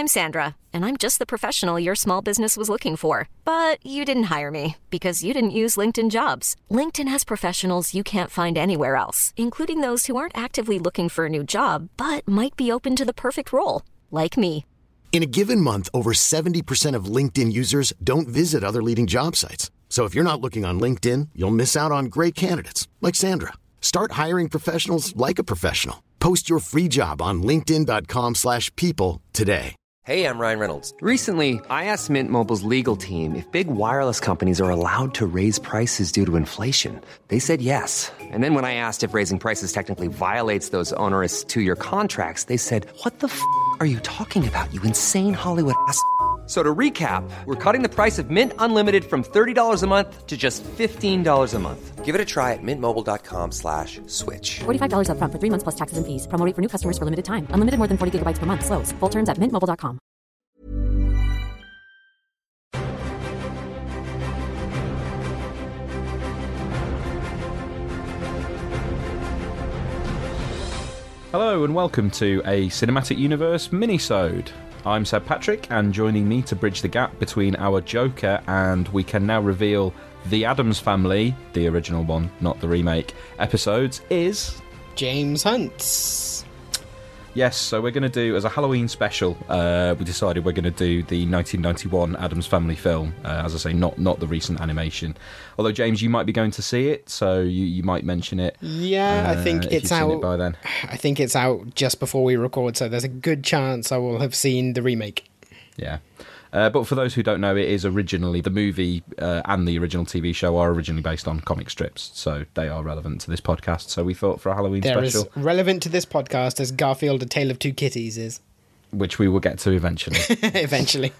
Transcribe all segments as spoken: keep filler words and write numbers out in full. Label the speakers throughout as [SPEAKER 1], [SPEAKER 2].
[SPEAKER 1] I'm Sandra, and I'm just the professional your small business was looking for. But you didn't hire me because you didn't use LinkedIn Jobs. LinkedIn has professionals you can't find anywhere else, including those who aren't actively looking for a new job, but might be open to the perfect role, like me.
[SPEAKER 2] In a given month, over seventy percent of LinkedIn users don't visit other leading job sites. So if you're not looking on LinkedIn, you'll miss out on great candidates like Sandra. Start hiring professionals like a professional. Post your free job on linkedin dot com slash people today.
[SPEAKER 3] Hey, I'm Ryan Reynolds. Recently, I asked Mint Mobile's legal team if big wireless companies are allowed to raise prices due to inflation. They said yes. And then when I asked if raising prices technically violates those onerous two-year contracts, they said, what the f*** are you talking about, you insane Hollywood ass f- So to recap, we're cutting the price of Mint Unlimited from thirty dollars a month to just fifteen dollars a month. Give it a try at mintmobile.com slash switch.
[SPEAKER 4] forty-five dollars up front for three months plus taxes and fees. Promo rate for new customers for limited time. Unlimited more than forty gigabytes per month. Slows full terms at mint mobile dot com.
[SPEAKER 5] Hello and welcome to a Cinematic Universe minisode. I'm Seb Patrick, and joining me to bridge the gap between our Joker and we can now reveal the Addams Family, the original one, not the remake, episodes, is...
[SPEAKER 6] James Hunt.
[SPEAKER 5] Yes, so we're going to do, as a Halloween special, uh, we decided we're going to do the nineteen ninety-one Addams Family film. Uh, as I say, not not the recent animation. Although, James, you might be going to see it, so you, you might mention it.
[SPEAKER 6] Yeah,
[SPEAKER 5] uh,
[SPEAKER 6] I think
[SPEAKER 5] if
[SPEAKER 6] it's
[SPEAKER 5] you've seen
[SPEAKER 6] out
[SPEAKER 5] it by then.
[SPEAKER 6] I think it's out just before we record, so there's a good chance I will have seen the remake.
[SPEAKER 5] Yeah. Uh, but for those who don't know, it is originally, the movie uh, and the original T V show are originally based on comic strips, so they are relevant to this podcast. So we thought for a Halloween
[SPEAKER 6] They're
[SPEAKER 5] special...
[SPEAKER 6] as relevant to this podcast as Garfield, A Tale of Two Kitties is.
[SPEAKER 5] Which we will get to eventually.
[SPEAKER 6] Eventually.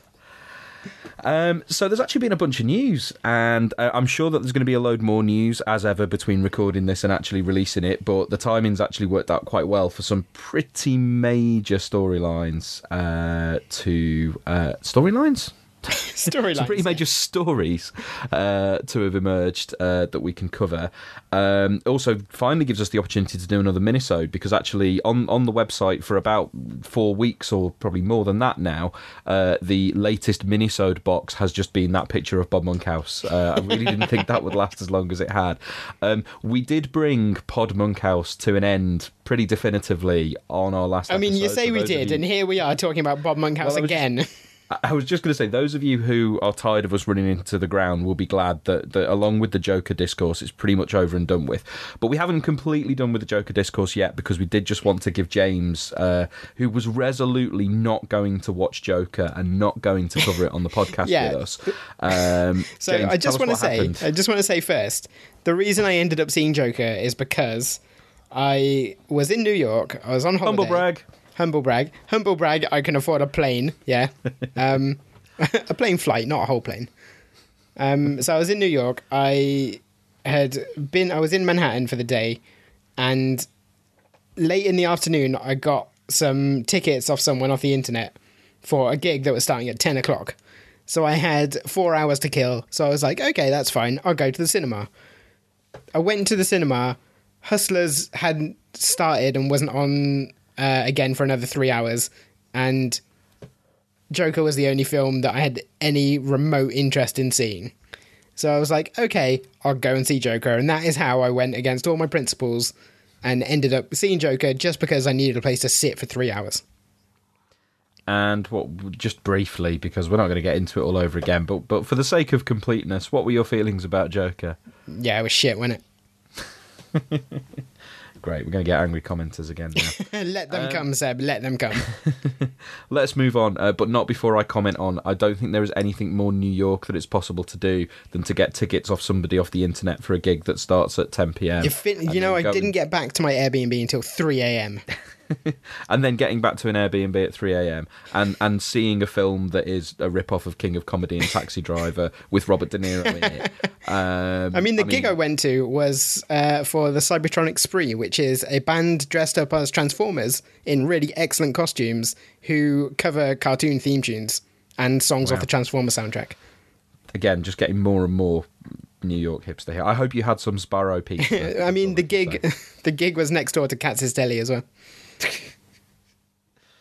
[SPEAKER 5] Um, so there's actually been a bunch of news, and uh, I'm sure that there's going to be a load more news as ever between recording this and actually releasing it, but the timing's actually worked out quite well for some pretty major storylines uh, to... Uh, storylines?
[SPEAKER 6] Storylines.
[SPEAKER 5] Some pretty major stories uh, to have emerged uh, that we can cover. Um, also, finally gives us the opportunity to do another minisode, because actually on, on the website for about four weeks or probably more than that now, uh, the latest minisode box has just been that picture of Bob Monkhouse. Uh, I really didn't think that would last as long as it had. Um, we did bring Pod Monkhouse to an end pretty definitively on our last
[SPEAKER 6] I mean,
[SPEAKER 5] episode.
[SPEAKER 6] you say we did, you... and here we are talking about Bob Monkhouse well, again.
[SPEAKER 5] Just... I was just going to say, those of you who are tired of us running into the ground will be glad that, that along with the Joker discourse, it's pretty much over and done with. But we haven't completely done with the Joker discourse yet, because we did just want to give James, uh, who was resolutely not going to watch Joker and not going to cover it on the podcast
[SPEAKER 6] yeah.
[SPEAKER 5] with us. Um,
[SPEAKER 6] so
[SPEAKER 5] James,
[SPEAKER 6] I just want to say,
[SPEAKER 5] happened.
[SPEAKER 6] I just want to say first, the reason I ended up seeing Joker is because I was in New York. I was on holiday.
[SPEAKER 5] Humble brag.
[SPEAKER 6] Humble brag. Humble brag, I can afford a plane, yeah. Um, a plane flight, not a whole plane. Um, so I was in New York. I had been, I was in Manhattan for the day, and late in the afternoon, I got some tickets off someone off the internet for a gig that was starting at ten o'clock. So I had four hours to kill. So I was like, okay, that's fine. I'll go to the cinema. I went to the cinema. Hustlers hadn't started and wasn't on... Uh, again for another three hours, and Joker was the only film that I had any remote interest in seeing. So I was like, okay, I'll go and see Joker, and that is how I went against all my principles and ended up seeing Joker just because I needed a place to sit for three hours.
[SPEAKER 5] And what, just briefly, because we're not going to get into it all over again, but but for the sake of completeness, what were your feelings about Joker?
[SPEAKER 6] Yeah, it was shit, wasn't it?
[SPEAKER 5] Great, we're going to get angry commenters again now.
[SPEAKER 6] Let them
[SPEAKER 5] um,
[SPEAKER 6] come, Seb, let them come.
[SPEAKER 5] Let's move on, uh, but not before I comment on, I don't think there is anything more New York that it's possible to do than to get tickets off somebody off the internet for a gig that starts at ten p.m.
[SPEAKER 6] You, fin- you know, I didn't and... get back to my Airbnb until three a.m.
[SPEAKER 5] And then getting back to an Airbnb at three a.m. and and seeing a film that is a rip-off of King of Comedy and Taxi Driver with Robert De Niro in it. Um,
[SPEAKER 6] I mean, the
[SPEAKER 5] I
[SPEAKER 6] gig
[SPEAKER 5] mean,
[SPEAKER 6] I went to was uh, for the Cybertronic Spree, which is a band dressed up as Transformers in really excellent costumes who cover cartoon theme tunes and songs
[SPEAKER 5] wow.
[SPEAKER 6] off the Transformers soundtrack.
[SPEAKER 5] Again, just getting more and more New York hipster here. I hope you had some Sparrow pizza.
[SPEAKER 6] I mean, the gig, the gig was next door to Katz's Deli as well.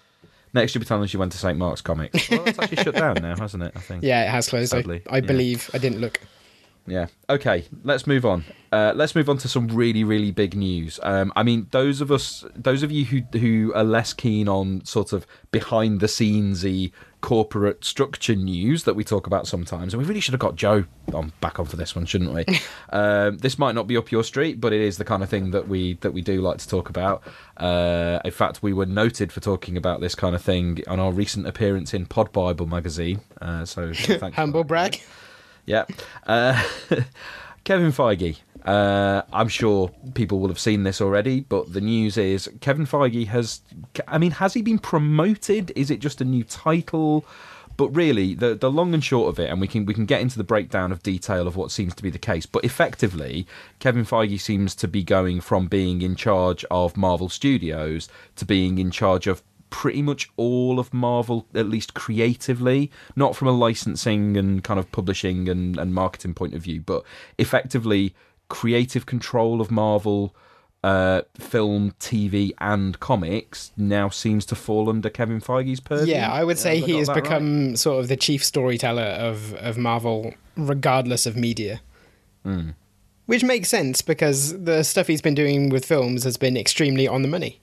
[SPEAKER 5] Next, you'll be telling us you went to Saint Mark's Comics. Well, that's actually shut down now, hasn't it? I think.
[SPEAKER 6] Yeah, it has closed.
[SPEAKER 5] Sadly.
[SPEAKER 6] I, I
[SPEAKER 5] Yeah.
[SPEAKER 6] believe. I didn't look.
[SPEAKER 5] Yeah. Okay. Let's move on. Uh, let's move on to some really, really big news. Um, I mean, those of us, those of you who who are less keen on sort of behind the scenesy corporate structure news that we talk about sometimes, and we really should have got Joe on back on for this one, shouldn't we? um, this might not be up your street, but it is the kind of thing that we that we do like to talk about. Uh, in fact, we were noted for talking about this kind of thing on our recent appearance in Pod Bible magazine. Uh, so, so thanks.
[SPEAKER 6] Humble brag.
[SPEAKER 5] Yeah. Uh, Kevin Feige. Uh, I'm sure people will have seen this already, but the news is Kevin Feige has... I mean, has he been promoted? Is it just a new title? But really, the the long and short of it, and we can we can get into the breakdown of detail of what seems to be the case, but effectively, Kevin Feige seems to be going from being in charge of Marvel Studios to being in charge of pretty much all of Marvel, at least creatively, not from a licensing and kind of publishing and, and marketing point of view, but effectively creative control of Marvel uh, film, T V and comics now seems to fall under Kevin Feige's purview.
[SPEAKER 6] Yeah, I would say
[SPEAKER 5] Have I
[SPEAKER 6] he
[SPEAKER 5] got
[SPEAKER 6] has
[SPEAKER 5] that
[SPEAKER 6] become
[SPEAKER 5] right?
[SPEAKER 6] sort of the chief storyteller of, of Marvel, regardless of media.
[SPEAKER 5] Mm.
[SPEAKER 6] Which makes sense, because the stuff he's been doing with films has been extremely on the money.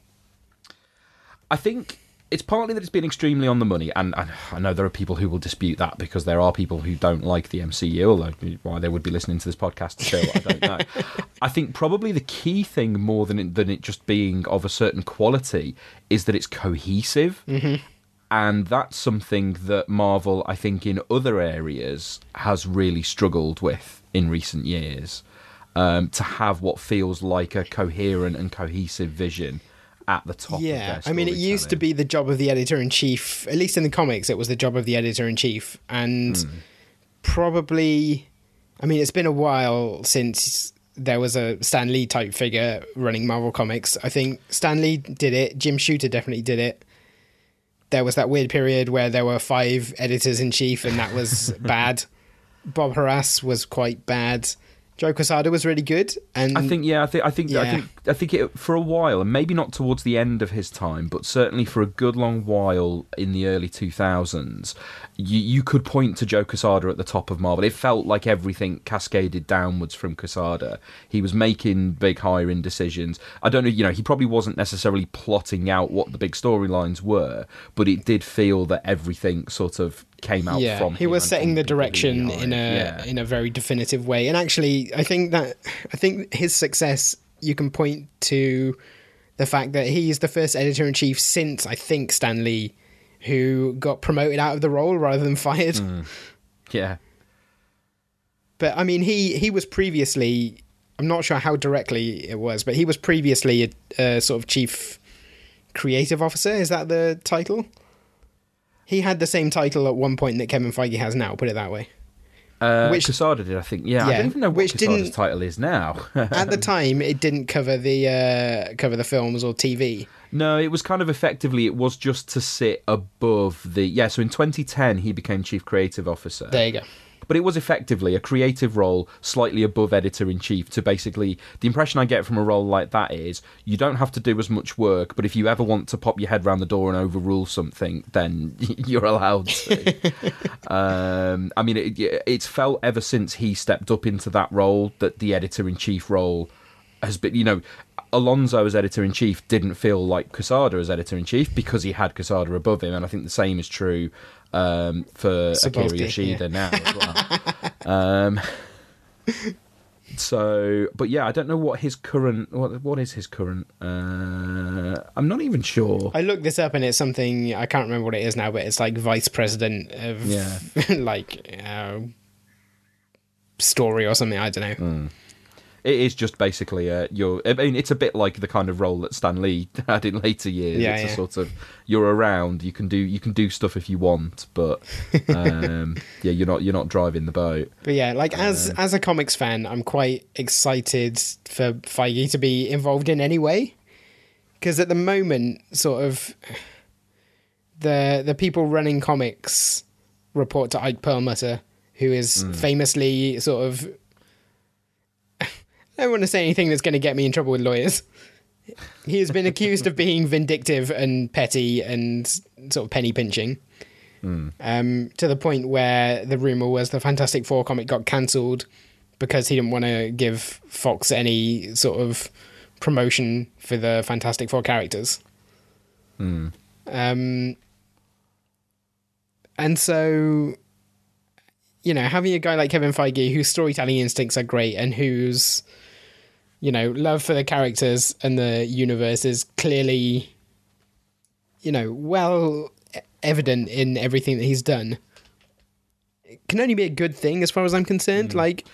[SPEAKER 5] I think it's partly that it's been extremely on the money, and, and I know there are people who will dispute that, because there are people who don't like the M C U, although why they would be listening to this podcast still, I don't know. I think probably the key thing, more than it, than it just being of a certain quality, is that it's cohesive. Mm-hmm. And that's something that Marvel, I think, in other areas has really struggled with in recent years, um, to have what feels like a coherent and cohesive vision at the top
[SPEAKER 6] Yeah,
[SPEAKER 5] of their
[SPEAKER 6] I mean, it used to
[SPEAKER 5] storytelling.
[SPEAKER 6] be the job of the editor-in-chief, at least in the comics, it was the job of the editor-in-chief. And
[SPEAKER 5] Mm.
[SPEAKER 6] probably, I mean, it's been a while since there was a Stan Lee type figure running Marvel Comics. I think Stan Lee did it, Jim Shooter definitely did it. There was that weird period where there were five editors-in-chief, and that was bad. Bob Harras was quite bad. Joe Quesada was really good, and
[SPEAKER 5] I think, yeah, I think, I think, I
[SPEAKER 6] Yeah.
[SPEAKER 5] think, I think it for a while, and maybe not towards the end of his time, but certainly for a good long while in the early two thousands, you you could point to Joe Quesada at the top of Marvel. It felt like everything cascaded downwards from Quesada. He was making big hiring decisions. I don't know, you know, he probably wasn't necessarily plotting out what the big storylines were, but it did feel that everything sort of came out
[SPEAKER 6] yeah,
[SPEAKER 5] from
[SPEAKER 6] he
[SPEAKER 5] him
[SPEAKER 6] was
[SPEAKER 5] and
[SPEAKER 6] setting
[SPEAKER 5] from
[SPEAKER 6] the
[SPEAKER 5] people who he
[SPEAKER 6] direction in a
[SPEAKER 5] hired. Yeah.
[SPEAKER 6] in a very definitive way. And actually, I think that I think his success, you can point to the fact that he's the first editor-in-chief since, I think, Stan Lee, who got promoted out of the role rather than fired.
[SPEAKER 5] Mm. Yeah.
[SPEAKER 6] But I mean, he he was previously, I'm not sure how directly it was, but he was previously a, a sort of chief creative officer. Is that the title? He had the same title at one point that Kevin Feige has now, put it that way.
[SPEAKER 5] Uh,
[SPEAKER 6] Which-
[SPEAKER 5] Quesada did, I think. Yeah, I
[SPEAKER 6] Yeah,
[SPEAKER 5] don't even know what
[SPEAKER 6] which
[SPEAKER 5] Quesada's
[SPEAKER 6] didn't-
[SPEAKER 5] title is now.
[SPEAKER 6] At the time, it didn't cover the uh, cover the films or T V.
[SPEAKER 5] No, it was kind of effectively, it was just to sit above the... Yeah, so in twenty ten, he became Chief Creative Officer.
[SPEAKER 6] There you go.
[SPEAKER 5] But it was effectively a creative role slightly above editor-in-chief to basically... The impression I get from a role like that is you don't have to do as much work, but if you ever want to pop your head round the door and overrule something, then you're allowed to. um, I mean, it, it's felt ever since he stepped up into that role that the editor-in-chief role has been... You know, Alonso as editor-in-chief didn't feel like Quesada as editor-in-chief because he had Quesada above him, and I think the same is true um, for Akira
[SPEAKER 6] Sapolsky,
[SPEAKER 5] Yoshida
[SPEAKER 6] yeah.
[SPEAKER 5] now as well. um, so, but yeah, I don't know what his current... What, what is his current... Uh, I'm not even sure.
[SPEAKER 6] I looked this up and it's something, I can't remember what it is now, but it's like vice president of
[SPEAKER 5] Yeah.
[SPEAKER 6] like uh, story or something, I don't know.
[SPEAKER 5] Mm. It is just basically uh, your. I mean, it's a bit like the kind of role that Stan Lee had in later years.
[SPEAKER 6] Yeah,
[SPEAKER 5] it's
[SPEAKER 6] yeah.
[SPEAKER 5] a sort of you're around. You can do you can do stuff if you want, but um, yeah, you're not you're not driving the boat.
[SPEAKER 6] But yeah, like as as a comics fan, I'm quite excited for Feige to be involved in any way, because at the moment, sort of the the people running comics report to Ike Perlmutter, who is famously sort of. I don't want to say anything that's going to get me in trouble with lawyers. he has been accused of being vindictive and petty and sort of penny pinching. Mm. Um, to the point where the rumor was the Fantastic Four comic got cancelled because he didn't want to give Fox any sort of promotion for the Fantastic Four characters.
[SPEAKER 5] Mm.
[SPEAKER 6] Um, and so, you know, having a guy like Kevin Feige whose storytelling instincts are great and whose, you know, love for the characters and the universe is clearly, you know, well evident in everything that he's done, it can only be a good thing as far as I'm concerned. Mm. Like,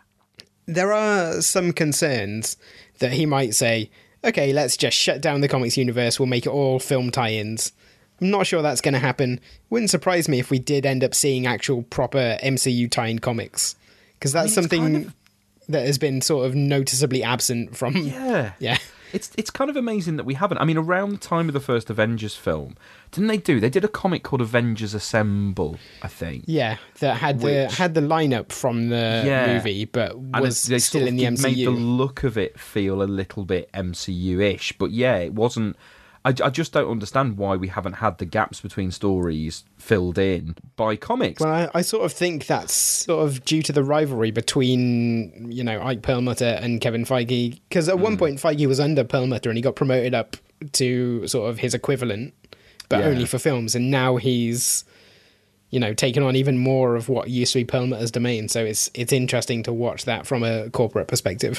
[SPEAKER 6] there are some concerns that he might say, okay, let's just shut down the comics universe, we'll make it all film tie-ins. I'm not sure that's going to happen. Wouldn't surprise me if we did end up seeing actual proper M C U tie-in comics, because that's I mean, something kind of... that has been sort of noticeably absent from...
[SPEAKER 5] Yeah.
[SPEAKER 6] Yeah.
[SPEAKER 5] It's it's kind of amazing that we haven't. I mean, around the time of the first Avengers film, didn't they do? They did a comic called Avengers Assemble, I think.
[SPEAKER 6] Yeah, that had which, the had the lineup from the yeah, movie, but was they still sort of in the M C U.
[SPEAKER 5] Made the look of it feel a little bit M C U-ish, but yeah, it wasn't. I, I just don't understand why we haven't had the gaps between stories filled in by comics.
[SPEAKER 6] Well, I, I sort of think that's sort of due to the rivalry between, you know, Ike Perlmutter and Kevin Feige. Because at mm. one point, Feige was under Perlmutter and he got promoted up to sort of his equivalent, but yeah. only for films. And now he's, you know, taken on even more of what used to be Perlmutter's domain. So it's it's interesting to watch that from a corporate perspective.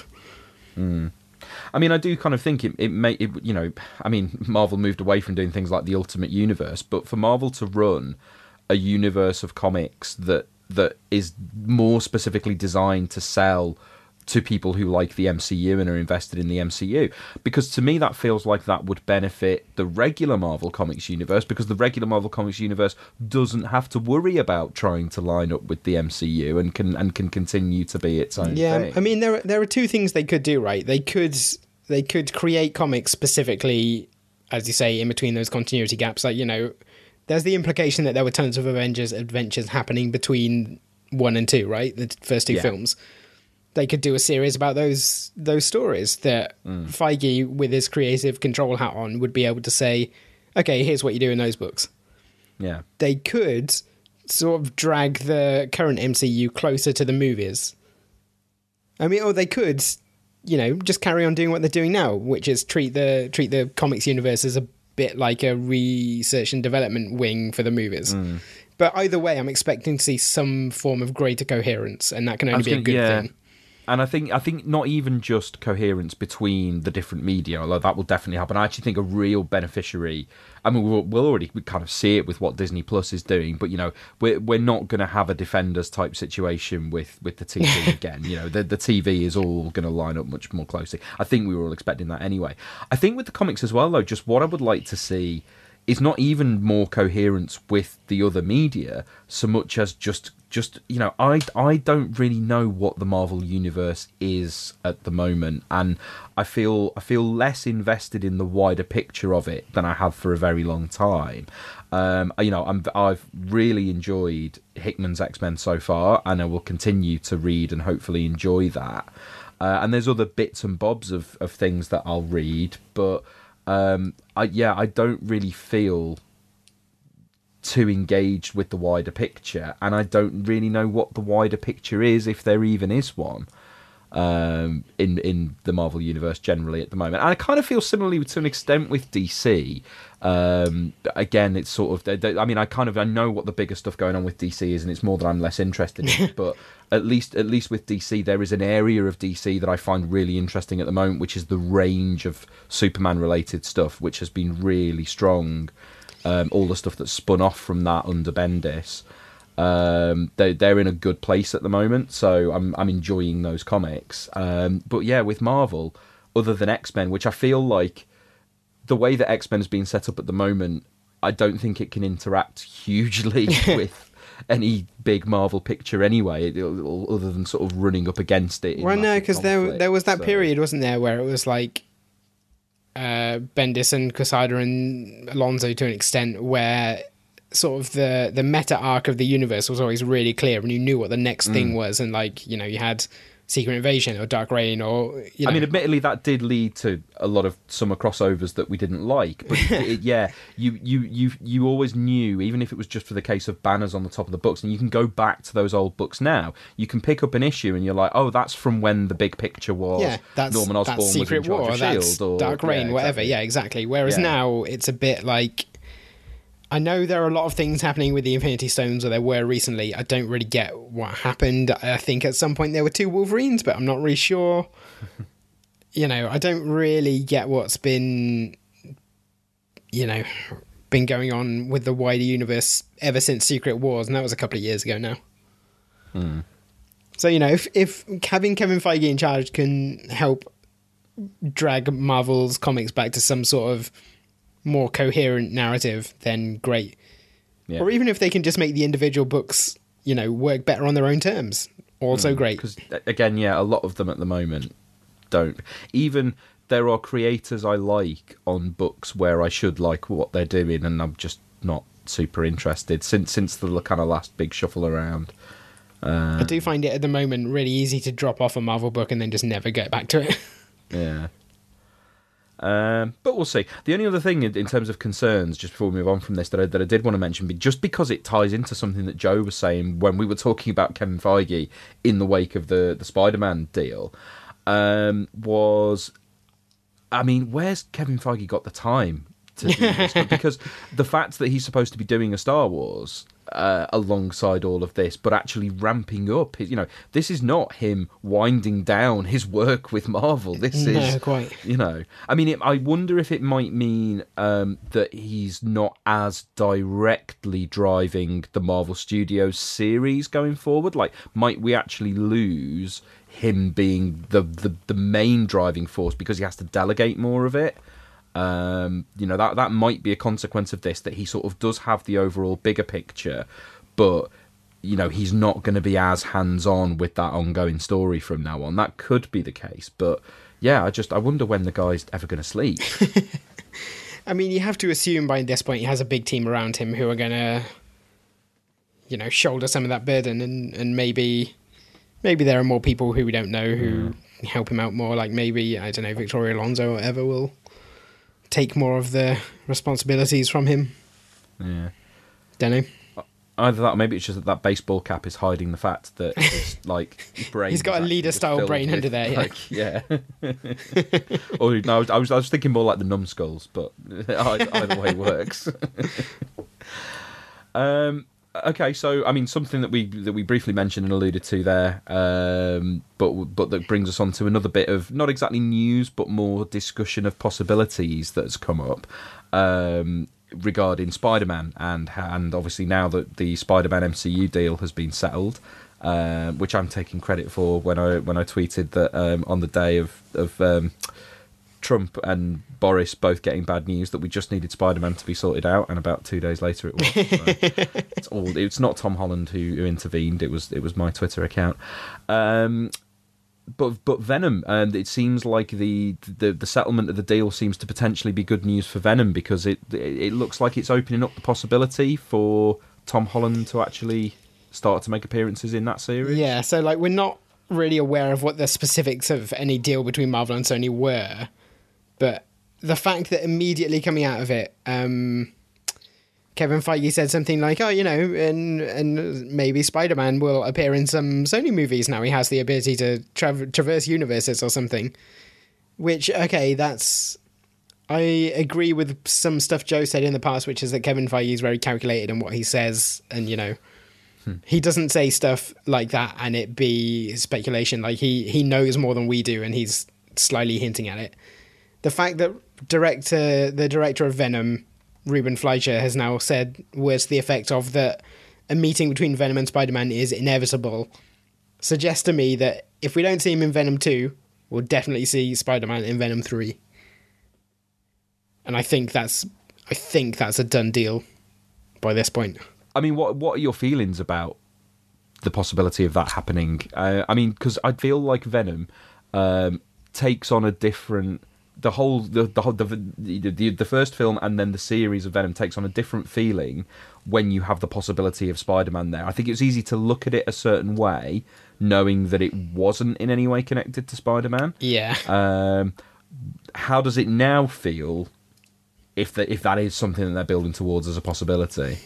[SPEAKER 5] Mm. I mean, I do kind of think it, it may, it, you know, I mean, Marvel moved away from doing things like the Ultimate Universe, but for Marvel to run a universe of comics that that is more specifically designed to sell to people who like the M C U and are invested in the M C U, because to me that feels like that would benefit the regular Marvel Comics universe, because the regular Marvel Comics universe doesn't have to worry about trying to line up with the M C U and can and can continue to be its own
[SPEAKER 6] yeah,
[SPEAKER 5] thing.
[SPEAKER 6] I mean, there are, there are two things they could do, right? They could they could create comics specifically, as you say, in between those continuity gaps. Like, you know, there's the implication that there were tons of Avengers adventures happening between one and two, right? The first two yeah. films. They could do a series about those those stories that mm. Feige, with his creative control hat on, would be able to say, okay, here's what you do in those books.
[SPEAKER 5] Yeah.
[SPEAKER 6] They could sort of drag the current M C U closer to the movies. I mean, or they could, you know, just carry on doing what they're doing now, which is treat the treat the comics universe as a bit like a research and development wing for the movies. Mm. But either way, I'm expecting to see some form of greater coherence, and that can only be gonna, a good yeah. thing.
[SPEAKER 5] And I think I think not even just coherence between the different media, although that will definitely happen. I actually think a real beneficiary, I mean, we'll, we'll already kind of see it with what Disney Plus is doing, but, you know, we're, we're not going to have a Defenders type situation with, with the T V again. You know, the, the T V is all going to line up much more closely. I think we were all expecting that anyway. I think with the comics as well, though, just what I would like to see is not even more coherence with the other media so much as just just you know I I don't really know what the Marvel universe is at the moment, and I feel I feel less invested in the wider picture of it than I have for a very long time. Um, you know, I'm I've really enjoyed Hickman's X-Men so far, and I will continue to read and hopefully enjoy that. Uh, and there's other bits and bobs of, of things that I'll read, but um, I yeah I don't really feel too engaged with the wider picture, and I don't really know what the wider picture is, if there even is one, um, in in the Marvel universe generally at the moment. And I kind of feel similarly to an extent with D C. Um, again, it's sort of, they, they, I mean, I kind of I know what the bigger stuff going on with D C is, and it's more that I'm less interested in it. But at least at least with D C, there is an area of D C that I find really interesting at the moment, which is the range of Superman related stuff, which has been really strong. Um, all the stuff that's spun off from that under Bendis, um, they, they're in a good place at the moment, so I'm I'm enjoying those comics. Um, but yeah, with Marvel, other than X-Men, which I feel like the way that X-Men is being set up at the moment, I don't think it can interact hugely with any big Marvel picture anyway, other than sort of running up against it.
[SPEAKER 6] Well, no, because there there was that so. period, wasn't there, where it was like Uh, Bendis and Quesada and Alonso to an extent, where sort of the the meta arc of the universe was always really clear, and you knew what the next mm. thing was. And like, you know, you had Secret Invasion or Dark Reign or, you know.
[SPEAKER 5] I mean, admittedly, that did lead to a lot of summer crossovers that we didn't like. But it, it, yeah, you, you, you, you always knew, even if it was just for the case of banners on the top of the books, and you can go back to those old books now. You can pick up an issue and you're like, oh, that's from when the big picture was
[SPEAKER 6] yeah, that's,
[SPEAKER 5] Norman Osborn
[SPEAKER 6] that's Secret
[SPEAKER 5] was in charge
[SPEAKER 6] War,
[SPEAKER 5] of S H I E L D.
[SPEAKER 6] That's
[SPEAKER 5] Or,
[SPEAKER 6] Dark Reign,
[SPEAKER 5] yeah,
[SPEAKER 6] whatever.
[SPEAKER 5] exactly.
[SPEAKER 6] Yeah, exactly. Whereas
[SPEAKER 5] Yeah.
[SPEAKER 6] now it's a bit like... I know there are a lot of things happening with the Infinity Stones, or there were recently. I don't really get what happened. I think at some point there were two Wolverines, but I'm not really sure. You know, I don't really get what's been, you know, been going on with the wider universe ever since Secret Wars, and that was a couple of years ago now.
[SPEAKER 5] Hmm.
[SPEAKER 6] So, you know, if, if having Kevin Feige in charge can help drag Marvel's comics back to some sort of more coherent narrative, then great. Yeah. Or even if they can just make the individual books, you know, work better on their own terms, also mm, great.
[SPEAKER 5] Because again, yeah, a lot of them at the moment don't. Even there are creators I like on books where I should like what they're doing, and I'm just not super interested since since the kind of last big shuffle around. Uh,
[SPEAKER 6] I do find it at the moment really easy to drop off a Marvel book and then just never get back to it.
[SPEAKER 5] Yeah. Um, but we'll see. The only other thing in, in terms of concerns, just before we move on from this, that I, that I did want to mention, just because it ties into something that Joe was saying when we were talking about Kevin Feige in the wake of the, the Spider-Man deal, um, was, I mean, where's Kevin Feige got the time to do this? Because the fact that he's supposed to be doing a Star Wars uh, alongside all of this, but actually ramping up, you know, this is not him winding down his work with Marvel. This
[SPEAKER 6] no,
[SPEAKER 5] is,
[SPEAKER 6] quite.
[SPEAKER 5] you know, I mean, it, I wonder if it might mean um, that he's not as directly driving the Marvel Studios series going forward. Like, might we actually lose him being the, the, the main driving force because he has to delegate more of it? Um, you know, that that might be a consequence of this, that he sort of does have the overall bigger picture, but, you know, he's not going to be as hands-on with that ongoing story from now on. That could be the case, but yeah, I just, I wonder when the guy's ever going to sleep.
[SPEAKER 6] I mean, you have to assume by this point he has a big team around him who are going to, you know, shoulder some of that burden, and, and maybe maybe there are more people who we don't know who yeah. help him out more, like maybe, I don't know, Victoria Alonso or whatever will take more of the responsibilities from him.
[SPEAKER 5] Yeah.
[SPEAKER 6] Don't know.
[SPEAKER 5] Either that, or maybe it's just that that baseball cap is hiding the fact that his like brain.
[SPEAKER 6] He's got a leader-style brain under there. Yeah.
[SPEAKER 5] Like, yeah. Or no, I was, I was I was thinking more like the numbskulls, but either, either way works. um. Okay, so I mean, something that we that we briefly mentioned and alluded to there, um, but but that brings us on to another bit of not exactly news, but more discussion of possibilities that's come up um, regarding Spider-Man, and and obviously now that the Spider-Man M C U deal has been settled, uh, which I'm taking credit for when I when I tweeted that um, on the day of of um, Trump and Boris both getting bad news that we just needed Spider-Man to be sorted out, and about two days later it was. So it's all. It's not Tom Holland who, who intervened. It was it was my Twitter account. Um, but but Venom, and it seems like the, the the settlement of the deal seems to potentially be good news for Venom, because it it looks like it's opening up the possibility for Tom Holland to actually start to make appearances in that series.
[SPEAKER 6] Yeah. So like we're not really aware of what the specifics of any deal between Marvel and Sony were. But the fact that immediately coming out of it, um, Kevin Feige said something like, oh, you know, and and maybe Spider-Man will appear in some Sony movies now. He has the ability to tra- traverse universes or something. Which, okay, that's... I agree with some stuff Joe said in the past, which is that Kevin Feige is very calculated in what he says. And, you know, hmm. he doesn't say stuff like that and it be speculation. Like, he, he knows more than we do, and he's slyly hinting at it. The fact that director, the director of Venom, Ruben Fleischer, has now said words to the effect of that a meeting between Venom and Spider-Man is inevitable, suggests to me that if we don't see him in Venom two, we'll definitely see Spider-Man in Venom three. And I think that's, I think that's a done deal by this point.
[SPEAKER 5] I mean, what what are your feelings about the possibility of that happening? Uh, I mean, because I feel like Venom um, takes on a different the whole the the, whole, the the the first film and then the series of Venom takes on a different feeling when you have the possibility of Spider-Man there. I think it was easy to look at it a certain way, knowing that it wasn't in any way connected to Spider-Man.
[SPEAKER 6] Yeah.
[SPEAKER 5] Um, how does it now feel if the, if that is something that they're building towards as a possibility?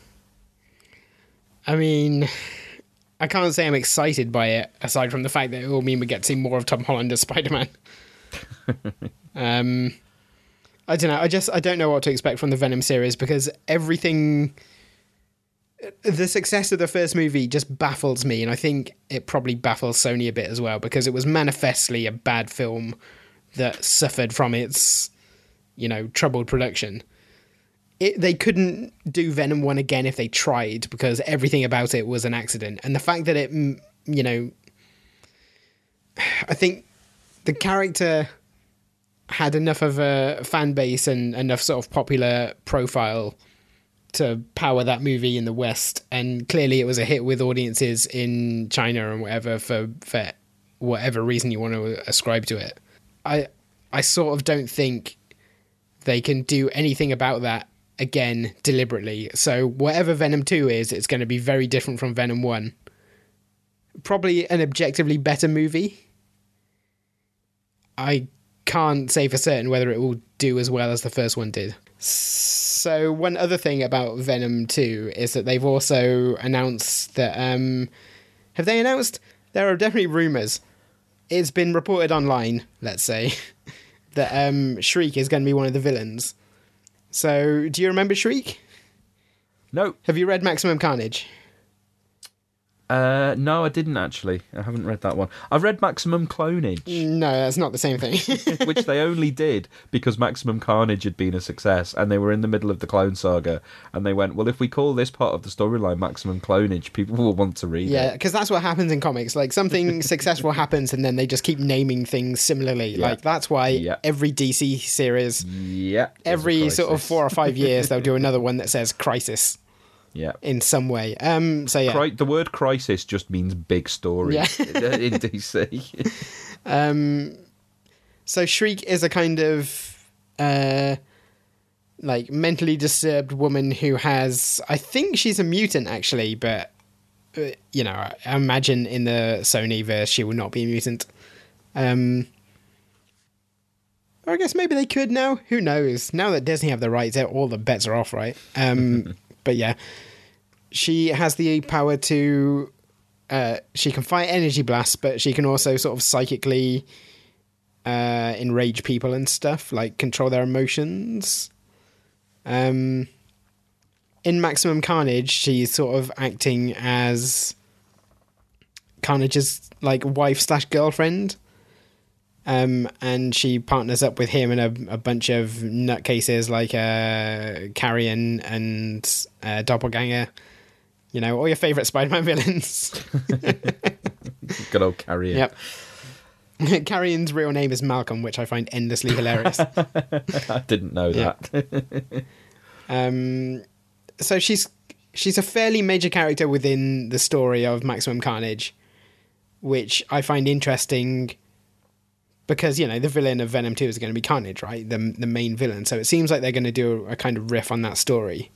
[SPEAKER 6] I mean, I can't say I'm excited by it, aside from the fact that it will mean we get to see more of Tom Holland as Spider-Man. um, I don't know. I just I don't know what to expect from the Venom series, because everything, the success of the first movie just baffles me, and I think it probably baffles Sony a bit as well, because it was manifestly a bad film that suffered from its, you know, troubled production. It, they couldn't do Venom one again if they tried, because everything about it was an accident. And the fact that it, you know, I think the character had enough of a fan base and enough sort of popular profile to power that movie in the West. And clearly it was a hit with audiences in China and whatever, for, for whatever reason you want to ascribe to it. I, I sort of don't think they can do anything about that again deliberately. So whatever Venom two is, it's going to be very different from Venom one. Probably an objectively better movie. I can't say for certain whether it will do as well as the first one did. So one other thing about Venom two is that they've also announced that um have they announced? There are definitely rumours. It's been reported online, let's say, that um Shriek is going to be one of the villains. So, do you remember Shriek?
[SPEAKER 5] No.
[SPEAKER 6] Have you read Maximum Carnage?
[SPEAKER 5] Uh, no, I didn't actually. I haven't read that one. I've read Maximum Clonage.
[SPEAKER 6] No, that's not the same thing.
[SPEAKER 5] Which they only did because Maximum Carnage had been a success and they were in the middle of the Clone Saga, and they went, well, if we call this part of the storyline Maximum Clonage, people will want to read
[SPEAKER 6] yeah,
[SPEAKER 5] it.
[SPEAKER 6] Yeah, because that's what happens in comics. Like, something successful happens and then they just keep naming things similarly.
[SPEAKER 5] Yeah.
[SPEAKER 6] Like, that's why
[SPEAKER 5] yeah.
[SPEAKER 6] every D C series,
[SPEAKER 5] yeah,
[SPEAKER 6] every sort of four or five years, they'll do another one that says Crisis.
[SPEAKER 5] Yeah,
[SPEAKER 6] in some way. Um, so yeah,
[SPEAKER 5] Cri- the word crisis just means big story.
[SPEAKER 6] Yeah.
[SPEAKER 5] in D C.
[SPEAKER 6] um, so Shriek is a kind of uh, like mentally disturbed woman who has, I think she's a mutant actually, but uh, you know, I imagine in the Sony verse she will not be a mutant. Um, or I guess maybe they could now. Who knows? Now that Disney have the rights, all the bets are off, right? Um. But yeah, she has the power to, uh, she can fire energy blasts, but she can also sort of psychically uh, enrage people and stuff, like control their emotions. Um, in Maximum Carnage, she's sort of acting as Carnage's like wife slash girlfriend. Um, and she partners up with him and a, a bunch of nutcases like uh, Carrion and uh, Doppelganger. You know, all your favourite Spider-Man villains.
[SPEAKER 5] Good old Carrion.
[SPEAKER 6] Yep. Carrion's real name is Malcolm, which I find endlessly hilarious.
[SPEAKER 5] I didn't know that.
[SPEAKER 6] Yep. um, so she's she's a fairly major character within the story of Maximum Carnage, which I find interesting. Because, you know, the villain of Venom two is going to be Carnage, right? The the main villain. So it seems like they're going to do a kind of riff on that story.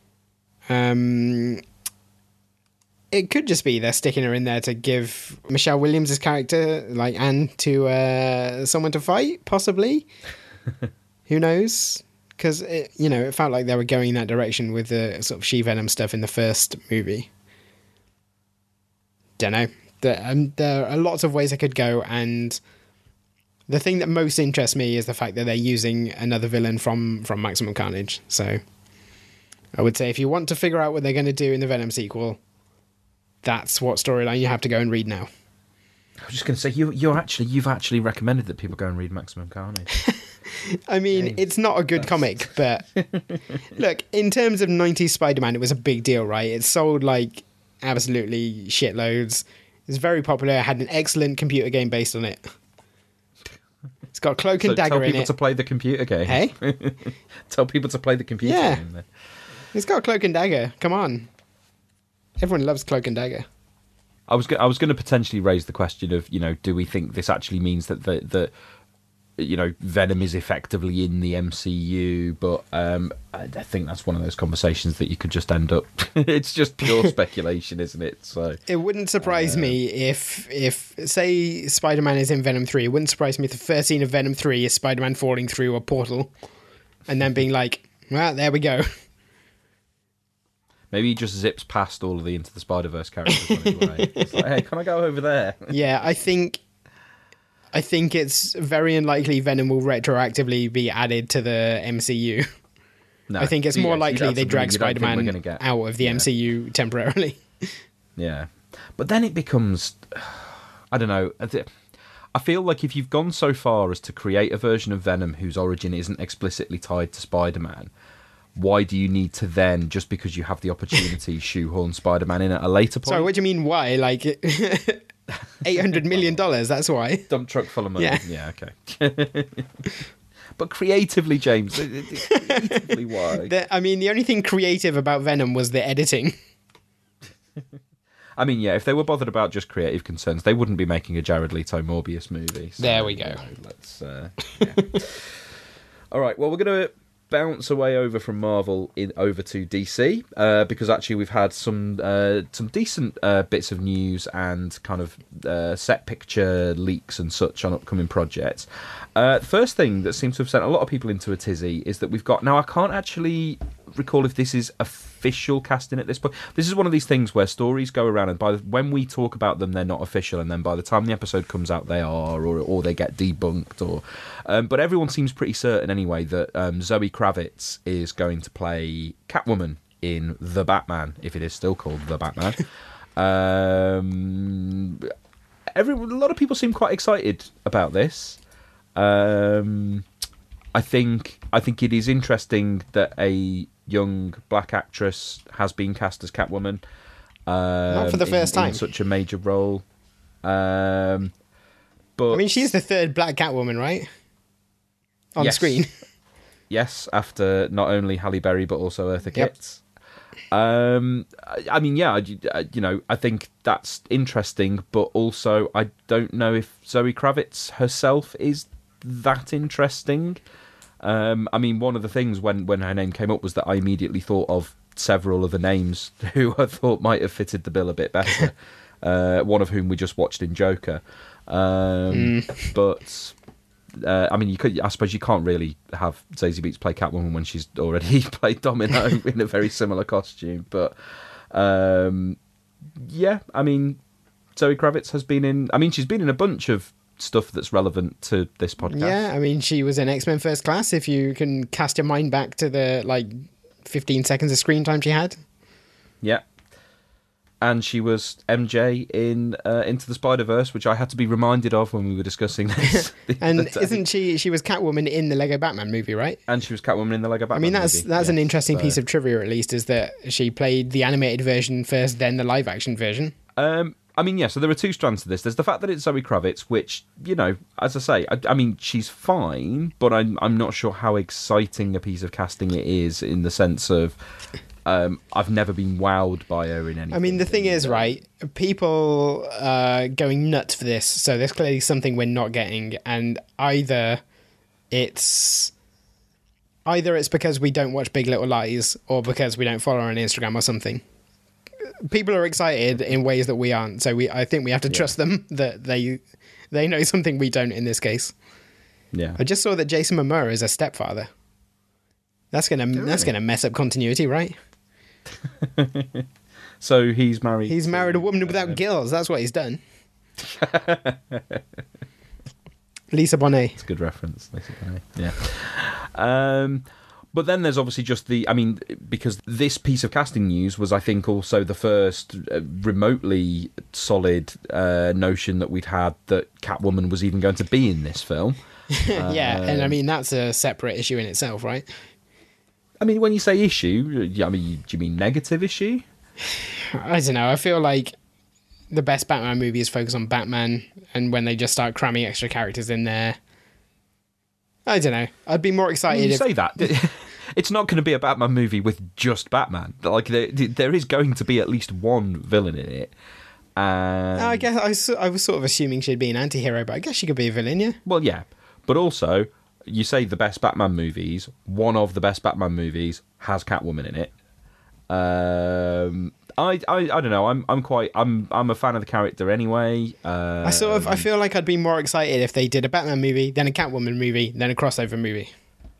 [SPEAKER 6] Um, it could just be they're sticking her in there to give Michelle Williams' character, like Anne, to uh, someone to fight, possibly. Who knows? Because, you know, it felt like they were going in that direction with the sort of She-Venom stuff in the first movie. Don't know. There, um, there are lots of ways it could go, and the thing that most interests me is the fact that they're using another villain from, from Maximum Carnage. So I would say if you want to figure out what they're going to do in the Venom sequel, that's what storyline you have to go and read now.
[SPEAKER 5] I was just going to say, you, you're actually, you've actually recommended that people go and read Maximum Carnage.
[SPEAKER 6] I mean, James, it's not a good that's... comic, but look, in terms of nineties Spider-Man, it was a big deal, right? It sold like absolutely shitloads. It was very popular. It had an excellent computer game based on it. It's got Cloak and
[SPEAKER 5] so
[SPEAKER 6] Dagger in it.
[SPEAKER 5] Tell people to play the computer game.
[SPEAKER 6] Hey?
[SPEAKER 5] Tell people to play the computer
[SPEAKER 6] yeah.
[SPEAKER 5] game. Then.
[SPEAKER 6] It's got Cloak and Dagger. Come on. Everyone loves Cloak and Dagger.
[SPEAKER 5] I was go- I was going to potentially raise the question of, you know, do we think this actually means that the, that you know, Venom is effectively in the M C U, but um, I, I think that's one of those conversations that you could just end up. It's just pure speculation, isn't it? So
[SPEAKER 6] it wouldn't surprise uh, me if, if say, Spider-Man is in Venom three. It wouldn't surprise me if the first scene of Venom three is Spider-Man falling through a portal, and then being like, "Well, there we go."
[SPEAKER 5] Maybe he just zips past all of the Into the Spider-Verse characters on his way. It's like, hey, can I go over there?
[SPEAKER 6] Yeah, I think. I think it's very unlikely Venom will retroactively be added to the M C U. No, I think it's more yes, likely they drag Spider-Man get, out of the yeah. M C U temporarily.
[SPEAKER 5] Yeah. But then it becomes... I don't know. I feel like if you've gone so far as to create a version of Venom whose origin isn't explicitly tied to Spider-Man, why do you need to then, just because you have the opportunity, shoehorn Spider-Man in at a later point?
[SPEAKER 6] Sorry, what do you mean why? Like... eight hundred million dollars, that's why.
[SPEAKER 5] Dump truck full of money. Yeah, yeah okay. But creatively, James, creatively, why?
[SPEAKER 6] The, I mean, the only thing creative about Venom was the editing.
[SPEAKER 5] I mean, yeah, if they were bothered about just creative concerns, they wouldn't be making a Jared Leto Morbius movie. So,
[SPEAKER 6] there we go.
[SPEAKER 5] You know, let's. Uh, yeah. All right, well, we're going to bounce away over from Marvel in over to D C uh, because actually we've had some uh, some decent uh, bits of news and kind of uh, set picture leaks and such on upcoming projects. Uh, the first thing that seems to have sent a lot of people into a tizzy is that we've got now I can't actually recall if this is official casting at this point. This is one of these things where stories go around and by the, when we talk about them they're not official, and then by the time the episode comes out they are, or or they get debunked, or um, but everyone seems pretty certain anyway that um, Zoe Kravitz is going to play Catwoman in The Batman, if it is still called The Batman. um, every, a lot of people seem quite excited about this. Um, I think I think it is interesting that a young black actress has been cast as Catwoman. Um,
[SPEAKER 6] Not for the first
[SPEAKER 5] in,
[SPEAKER 6] time.
[SPEAKER 5] In such a major role. Um, but
[SPEAKER 6] I mean, she's the third black Catwoman, right? On
[SPEAKER 5] yes.
[SPEAKER 6] screen.
[SPEAKER 5] Yes, after not only Halle Berry but also Eartha
[SPEAKER 6] Yep.
[SPEAKER 5] Kitt. Um, I mean, yeah, you know, I think that's interesting, but also I don't know if Zoe Kravitz herself is that interesting. Um, I mean, one of the things when, when her name came up was that I immediately thought of several other names who I thought might have fitted the bill a bit better. uh, one of whom we just watched in Joker. Um, mm. But uh, I mean, you could. I suppose you can't really have Zazie Beetz play Catwoman when she's already played Domino in a very similar costume. But um, yeah, I mean, Zoe Kravitz has been in. I mean, she's been in a bunch of stuff that's relevant to this podcast.
[SPEAKER 6] Yeah, I mean, she was in X-Men First Class, if you can cast your mind back to the, like, fifteen seconds of screen time she had.
[SPEAKER 5] Yeah. And she was M J in uh, Into the Spider-Verse, which I had to be reminded of when we were discussing this.
[SPEAKER 6] And isn't she, she was Catwoman in the Lego Batman movie, right?
[SPEAKER 5] And she was Catwoman in the Lego Batman
[SPEAKER 6] movie. I mean, that's
[SPEAKER 5] movie.
[SPEAKER 6] that's
[SPEAKER 5] yeah,
[SPEAKER 6] an interesting
[SPEAKER 5] so.
[SPEAKER 6] piece of trivia, at least, is that she played the animated version first, then the live-action version.
[SPEAKER 5] Um... I mean, yeah, so there are two strands to this. There's the fact that it's Zoe Kravitz, which, you know, as I say, I, I mean, she's fine, but I'm I'm not sure how exciting a piece of casting it is in the sense of um, I've never been wowed by her in anything.
[SPEAKER 6] I mean, the thing is, right, people are going nuts for this, so there's clearly something we're not getting, and either it's... Either it's because we don't watch Big Little Lies, or because we don't follow her on Instagram or something. People are excited in ways that we aren't, so we I think we have to yeah. trust them that they they know something we don't in this case.
[SPEAKER 5] Yeah.
[SPEAKER 6] I just saw that Jason Momoa is a stepfather. That's gonna oh, that's really? gonna mess up continuity, right?
[SPEAKER 5] So he's married.
[SPEAKER 6] He's married a woman without uh, gills. That's what he's done. Lisa Bonet.
[SPEAKER 5] It's a good reference, Lisa Bonet. Yeah. Um. But then there's obviously just the, I mean, because this piece of casting news was, I think, also the first uh, remotely solid uh, notion that we'd had that Catwoman was even going to be in this film.
[SPEAKER 6] yeah, uh, and I mean, that's a separate issue in itself, right?
[SPEAKER 5] I mean, when you say issue, I mean, do you mean negative issue?
[SPEAKER 6] I don't know. I feel like the best Batman movie is focused on Batman, and when they just start cramming extra characters in there, I don't know. I'd be more excited.
[SPEAKER 5] You
[SPEAKER 6] if...
[SPEAKER 5] say that. It's not going to be a Batman movie with just Batman. Like there, there is going to be at least one villain in it. And...
[SPEAKER 6] I guess I, I was sort of assuming she'd be an anti-hero, but I guess she could be a villain, yeah.
[SPEAKER 5] Well, yeah, But also, you say the best Batman movies. One of the best Batman movies has Catwoman in it. Um, I, I, I don't know. I'm, I'm quite. I'm, I'm a fan of the character anyway. Um,
[SPEAKER 6] I sort of. I feel like I'd be more excited if they did a Batman movie, then a Catwoman movie, then a crossover movie.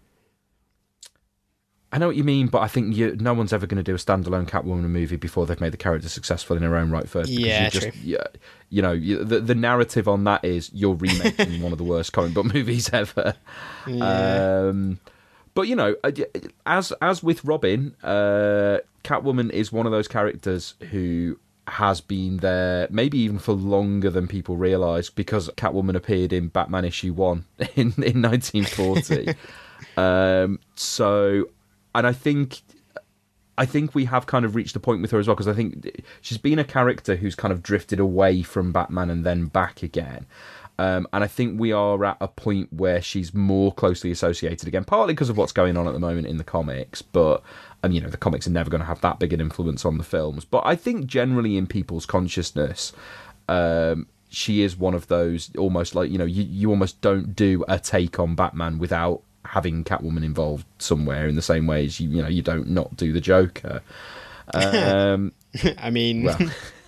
[SPEAKER 5] I know what you mean, but I think you, no one's ever going to do a standalone Catwoman movie before they've made the character successful in her own right first.
[SPEAKER 6] Yeah,
[SPEAKER 5] you just,
[SPEAKER 6] true.
[SPEAKER 5] You, you know, you, the the narrative on that is you're remaking one of the worst comic book movies ever.
[SPEAKER 6] Yeah.
[SPEAKER 5] Um, but you know, as as with Robin, uh, Catwoman is one of those characters who has been there maybe even for longer than people realise, because Catwoman appeared in Batman issue one in in nineteen forty. um, so. And I think, I think we have kind of reached a point with her as well, because I think she's been a character who's kind of drifted away from Batman and then back again. Um, and I think we are at a point where she's more closely associated again, partly because of what's going on at the moment in the comics. But, and you know, the comics are never going to have that big an influence on the films. But I think generally in people's consciousness, um, she is one of those almost like, you know, you, you almost don't do a take on Batman without having Catwoman involved somewhere, in the same way as you you know you don't not do the Joker. Um,
[SPEAKER 6] I mean,
[SPEAKER 5] well.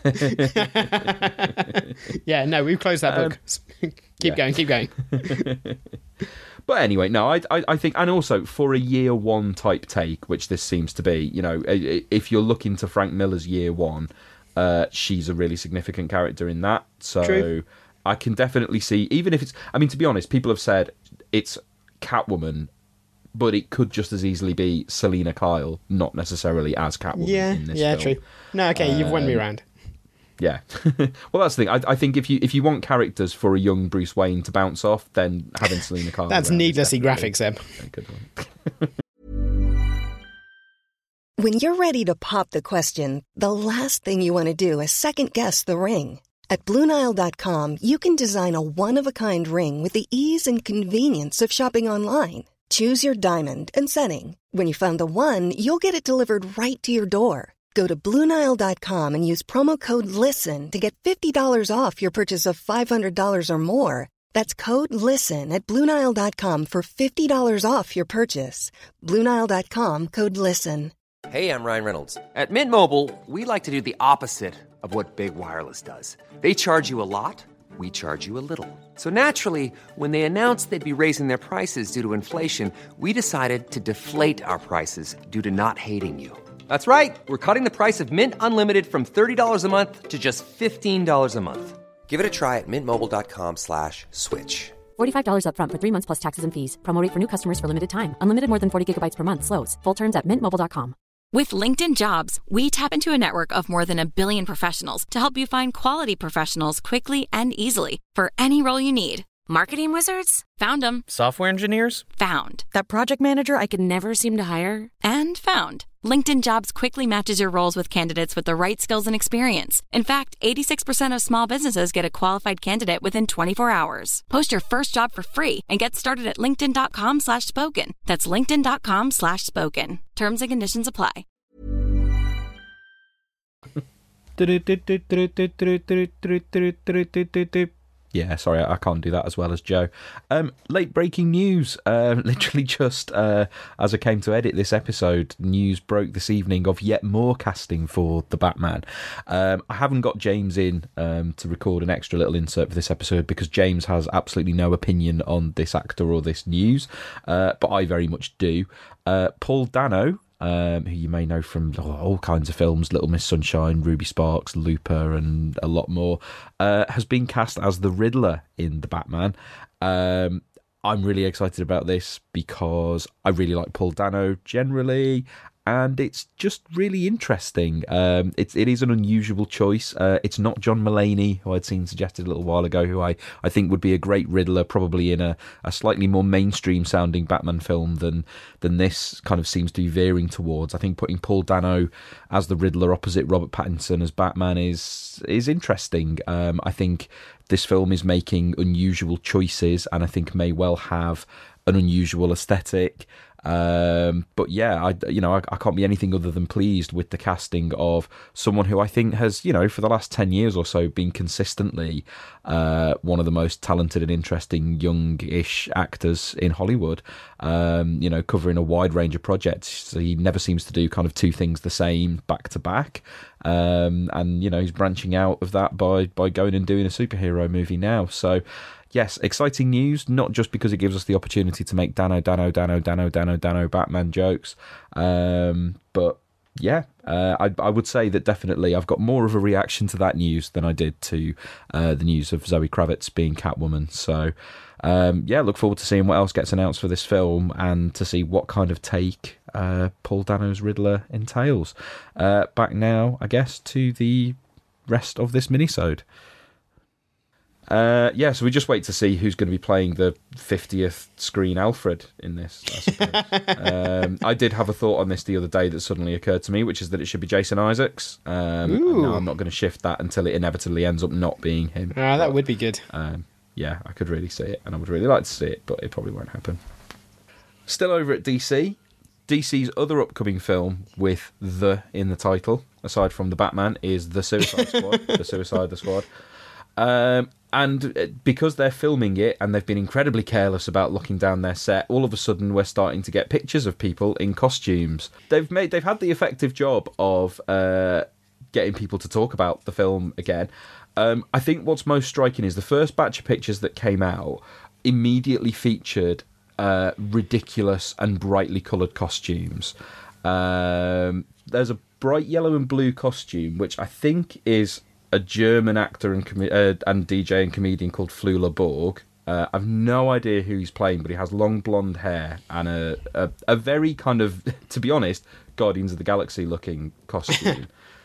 [SPEAKER 6] yeah, no, we've closed that book. Um, keep
[SPEAKER 5] yeah.
[SPEAKER 6] going, keep going.
[SPEAKER 5] But anyway, no, I, I I think, and also for a year one type take, which this seems to be, you know, if you're looking to Frank Miller's year one, uh, she's a really significant character in that. So
[SPEAKER 6] True.
[SPEAKER 5] I can definitely see, even if it's, I mean, to be honest, people have said it's Catwoman, but it could just as easily be Selena Kyle, not necessarily as Catwoman
[SPEAKER 6] Yeah,
[SPEAKER 5] in this
[SPEAKER 6] yeah,
[SPEAKER 5] film.
[SPEAKER 6] true. No, okay, you've won me
[SPEAKER 5] Um,
[SPEAKER 6] round.
[SPEAKER 5] Yeah. Well, that's the thing. I, I think if you if you want characters for a young Bruce Wayne to bounce off, then having Selena Kyle.
[SPEAKER 6] That's
[SPEAKER 5] around is
[SPEAKER 6] needlessly
[SPEAKER 5] definitely
[SPEAKER 6] graphic, Seb.
[SPEAKER 5] a good one.
[SPEAKER 7] When you're ready to pop the question, the last thing you want to do is second-guess the ring. At Blue Nile dot com, you can design a one-of-a-kind ring with the ease and convenience of shopping online. Choose your diamond and setting. When you find the one, you'll get it delivered right to your door. Go to Blue Nile dot com and use promo code LISTEN to get fifty dollars off your purchase of five hundred dollars or more. That's code LISTEN at Blue Nile dot com for fifty dollars off your purchase. Blue Nile dot com, code LISTEN.
[SPEAKER 3] Hey, I'm Ryan Reynolds. At Mint Mobile, we like to do the opposite of what Big Wireless does. They charge you a lot, we charge you a little. So naturally, when they announced they'd be raising their prices due to inflation, we decided to deflate our prices due to not hating you. That's right. We're cutting the price of Mint Unlimited from thirty dollars a month to just fifteen dollars a month. Give it a try at mintmobile.com slash switch.
[SPEAKER 4] forty-five dollars up front for three months plus taxes and fees. Promo rate for new customers for limited time. Unlimited more than forty gigabytes per month. Slows full terms at mint mobile dot com.
[SPEAKER 8] With LinkedIn Jobs, we tap into a network of more than a billion professionals to help you find quality professionals quickly and easily for any role you need. Marketing wizards? Found them.
[SPEAKER 9] Software engineers?
[SPEAKER 8] Found.
[SPEAKER 9] That project manager I could never seem to hire?
[SPEAKER 8] And found. LinkedIn Jobs quickly matches your roles with candidates with the right skills and experience. In fact, eighty-six percent of small businesses get a qualified candidate within twenty-four hours. Post your first job for free and get started at linkedin.com slash spoken. That's linkedin.com slash spoken. Terms and conditions apply.
[SPEAKER 5] Yeah, sorry, I can't do that as well as Joe. Um, late breaking news. Uh, literally just uh, as I came to edit this episode, news broke this evening of yet more casting for the Batman. Um, I haven't got James in um, to record an extra little insert for this episode because James has absolutely no opinion on this actor or this news, uh, but I very much do. Uh, Paul Dano, Um, who you may know from all kinds of films, Little Miss Sunshine, Ruby Sparks, Looper, and a lot more, uh, has been cast as the Riddler in The Batman. Um, I'm really excited about this because I really like Paul Dano generally, and it's just really interesting. Um, it, it is an unusual choice. Uh, it's not John Mulaney, who I'd seen suggested a little while ago, who I, I think would be a great Riddler, probably in a, a slightly more mainstream-sounding Batman film than than this kind of seems to be veering towards. I think putting Paul Dano as the Riddler opposite Robert Pattinson as Batman is is interesting. Um, I think this film is making unusual choices, and I think may well have an unusual aesthetic. Um, but yeah, I you know I, I can't be anything other than pleased with the casting of someone who I think has, you know, for the last ten years or so been consistently uh, one of the most talented and interesting young-ish actors in Hollywood. Um, you know, covering a wide range of projects. So he never seems to do kind of two things the same back to back. Um, and you know, he's branching out of that by by going and doing a superhero movie now. So. Yes, exciting news, not just because it gives us the opportunity to make Dano, Dano, Dano, Dano, Dano, Dano Batman jokes, um, but yeah, uh, I, I would say that definitely I've got more of a reaction to that news than I did to uh, the news of Zoe Kravitz being Catwoman. So um, yeah, look forward to seeing what else gets announced for this film and to see what kind of take uh, Paul Dano's Riddler entails. Uh, back now, I guess, to the rest of this minisode. Uh, yeah, so we just wait to see who's going to be playing the fiftieth screen Alfred in this, I suppose. um, I did have a thought on this the other day that suddenly occurred to me, which is that it should be Jason Isaacs. Um, and now I'm not going to shift that until it inevitably ends up not being him.
[SPEAKER 6] Ah, that but, would be good.
[SPEAKER 5] Um, yeah, I could really see it, and I would really like to see it, but it probably won't happen. Still over at D C, D C's other upcoming film with "the" in the title, aside from the Batman, is The Suicide Squad. The Suicide Squad. Um, and because they're filming it and they've been incredibly careless about locking down their set, all of a sudden we're starting to get pictures of people in costumes. They've made they've had the effective job of uh, getting people to talk about the film again. Um, I think what's most striking is the first batch of pictures that came out immediately featured uh, ridiculous and brightly coloured costumes. Um, there's a bright yellow and blue costume, which I think is a German actor and com- uh, and D J and comedian called Flula Borg. Uh, I've no idea who he's playing, but he has long blonde hair and a, a, a very kind of, to be honest, Guardians of the Galaxy looking costume.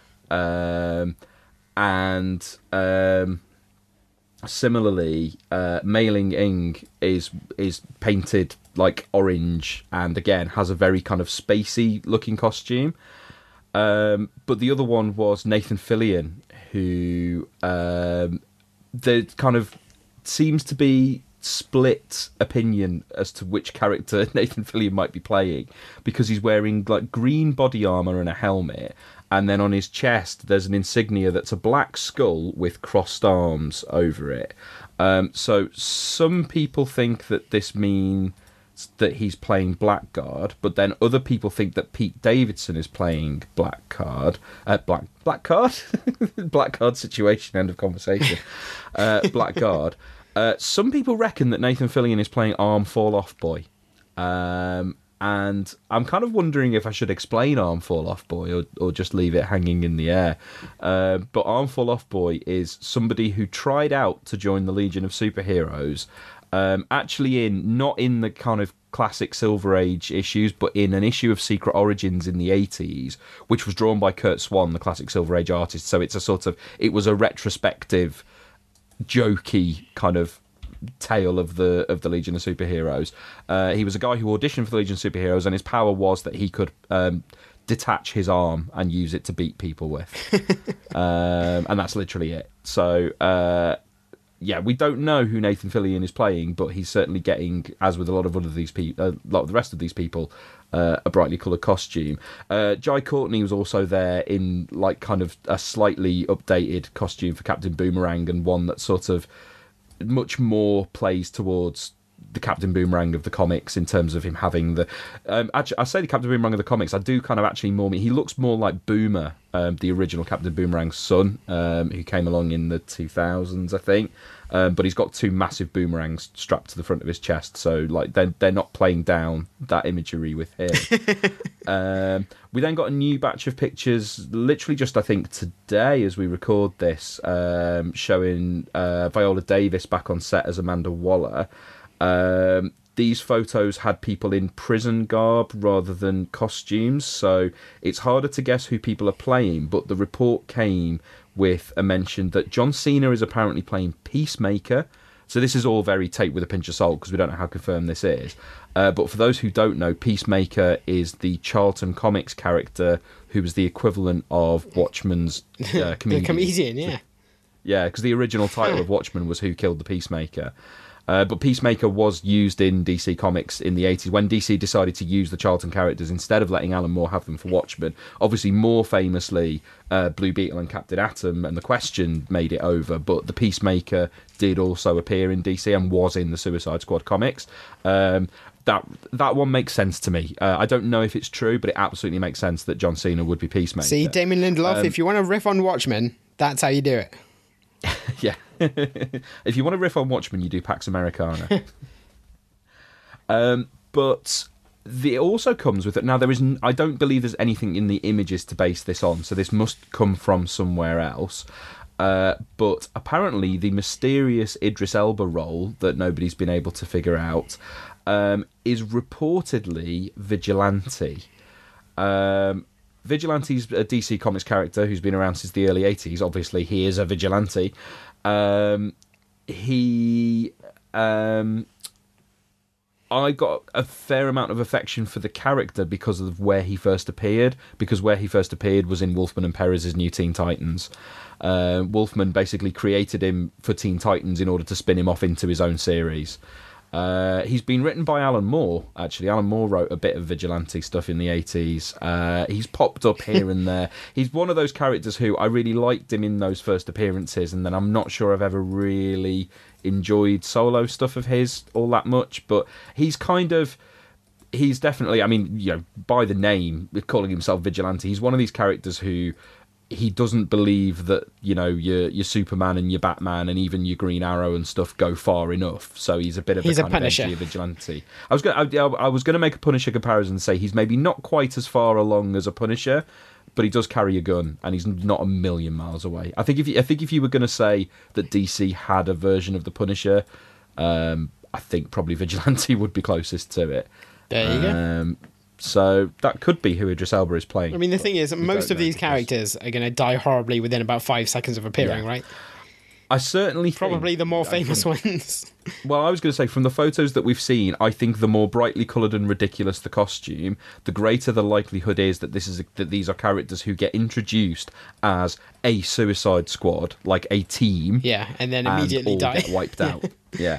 [SPEAKER 5] um, and um, similarly, uh, Mei Ling Ing is is painted like orange and again has a very kind of spacey looking costume. Um, but the other one was Nathan Fillion, who um, there kind of seems to be split opinion as to which character Nathan Fillion might be playing, because he's wearing like green body armor and a helmet, and then on his chest there's an insignia that's a black skull with crossed arms over it. Um, so some people think that this means that he's playing Blackguard, but then other people think that Pete Davidson is playing Blackguard. Uh, Black Blackguard? Blackguard situation, end of conversation. Uh, Blackguard. Uh, some people reckon that Nathan Fillion is playing Arm Fall Off Boy. Um, and I'm kind of wondering if I should explain Arm Fall Off Boy or, or just leave it hanging in the air. Uh, but Arm Fall Off Boy is somebody who tried out to join the Legion of Superheroes, Um, actually in, not in the kind of classic Silver Age issues, but in an issue of Secret Origins in the eighties, which was drawn by Kurt Swan, the classic Silver Age artist. So it's a sort of, it was a retrospective, jokey kind of tale of the of the Legion of Superheroes. Uh, he was a guy who auditioned for the Legion of Superheroes, and his power was that he could um, detach his arm and use it to beat people with. um, and that's literally it. So... Uh, Yeah, we don't know who Nathan Fillion is playing, but he's certainly getting, as with a lot of other these people, a lot of the rest of these people, uh, a brightly coloured costume. Uh, Jai Courtney was also there in like kind of a slightly updated costume for Captain Boomerang, and one that sort of much more plays towards the Captain Boomerang of the comics in terms of him having the. Um, actually, I say the Captain Boomerang of the comics. I do kind of actually more. He looks more like Boomer, um, the original Captain Boomerang's son, um, who came along in the two thousands, I think. Um, but he's got two massive boomerangs strapped to the front of his chest, so like they're they're not playing down that imagery with him. um, we then got a new batch of pictures, literally just I think today as we record this, um, showing uh, Viola Davis back on set as Amanda Waller. Um, these photos had people in prison garb rather than costumes, so it's harder to guess who people are playing, but the report came with a mention that John Cena is apparently playing Peacemaker. So this is all very take with a pinch of salt because we don't know how confirmed this is. Uh, but for those who don't know, Peacemaker is the Charlton Comics character who was the equivalent of Watchmen's uh, comedian.
[SPEAKER 6] The comedian, yeah.
[SPEAKER 5] Yeah, because the original title of Watchmen was Who Killed the Peacemaker. Uh, but Peacemaker was used in D C Comics in the eighties when D C decided to use the Charlton characters instead of letting Alan Moore have them for Watchmen. Obviously, more famously, uh, Blue Beetle and Captain Atom and The Question made it over, but the Peacemaker did also appear in D C and was in the Suicide Squad comics. Um, that that one makes sense to me. Uh, I don't know if it's true, but it absolutely makes sense that John Cena would be Peacemaker.
[SPEAKER 6] See, Damon Lindelof,
[SPEAKER 5] Um,
[SPEAKER 6] if you want to riff on Watchmen, that's how you do it.
[SPEAKER 5] Yeah. If you want to riff on Watchmen, you do Pax Americana. um, but the, it also comes with it. Now, there is. N- I don't believe there's anything in the images to base this on, so this must come from somewhere else. Uh, but apparently, the mysterious Idris Elba role that nobody's been able to figure out um, is reportedly Vigilante. Um, Vigilante's a D C Comics character who's been around since the early eighties. Obviously, he is a vigilante. Um, he... Um, I got a fair amount of affection for the character because of where he first appeared, because where he first appeared was in Wolfman and Perez's New Teen Titans. Uh, Wolfman basically created him for Teen Titans in order to spin him off into his own series. Uh, he's been written by Alan Moore, actually. Alan Moore wrote a bit of vigilante stuff in the eighties. Uh, he's popped up here and there. He's one of those characters who I really liked him in those first appearances, and then I'm not sure I've ever really enjoyed solo stuff of his all that much, but he's kind of... He's definitely, I mean, you know, by the name, calling himself Vigilante, he's one of these characters who... He doesn't believe that, you know, your your Superman and your Batman and even your Green Arrow and stuff go far enough. So he's a bit of
[SPEAKER 6] he's
[SPEAKER 5] a,
[SPEAKER 6] a
[SPEAKER 5] kind
[SPEAKER 6] Punisher.
[SPEAKER 5] of edgy vigilante. I was going I, I was going to make a Punisher comparison and say he's maybe not quite as far along as a Punisher, but he does carry a gun and he's not a million miles away. I think if you, I think if you were going to say that D C had a version of the Punisher, um, I think probably Vigilante would be closest to it.
[SPEAKER 6] There you
[SPEAKER 5] um, go. So that could be who Idris Elba is playing.
[SPEAKER 6] I mean, the thing is, most of these characters are going to die horribly within about five seconds of appearing,
[SPEAKER 5] Yeah.
[SPEAKER 6] right?
[SPEAKER 5] I certainly think,
[SPEAKER 6] Probably the more famous ones.
[SPEAKER 5] Well, I was going to say, from the photos that we've seen, I think the more brightly coloured and ridiculous the costume, the greater the likelihood is that this is a, that these are characters who get introduced as a Suicide Squad, like a team.
[SPEAKER 6] Yeah, and then immediately
[SPEAKER 5] and all
[SPEAKER 6] die.
[SPEAKER 5] get wiped out. Yeah.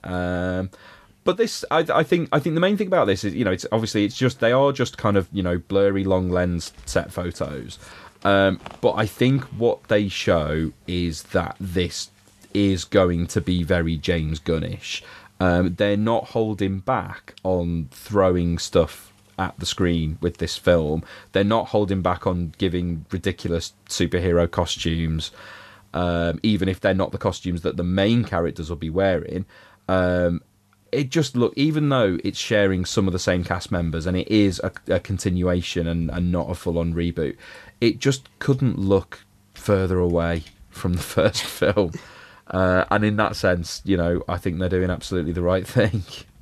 [SPEAKER 5] Um, but this, I, I think, I think the main thing about this is, you know, it's obviously it's just they are just kind of, you know, blurry, long lens set photos. Um, but I think what they show is that this is going to be very James Gunnish. Um, they're not holding back on throwing stuff at the screen with this film. They're not holding back on giving ridiculous superhero costumes, um, even if they're not the costumes that the main characters will be wearing. Um, it just look, even though it's sharing some of the same cast members and it is a, a continuation and, and not a full-on reboot, it just couldn't look further away from the first film. Uh, and in that sense, you know, I think they're doing absolutely the right thing.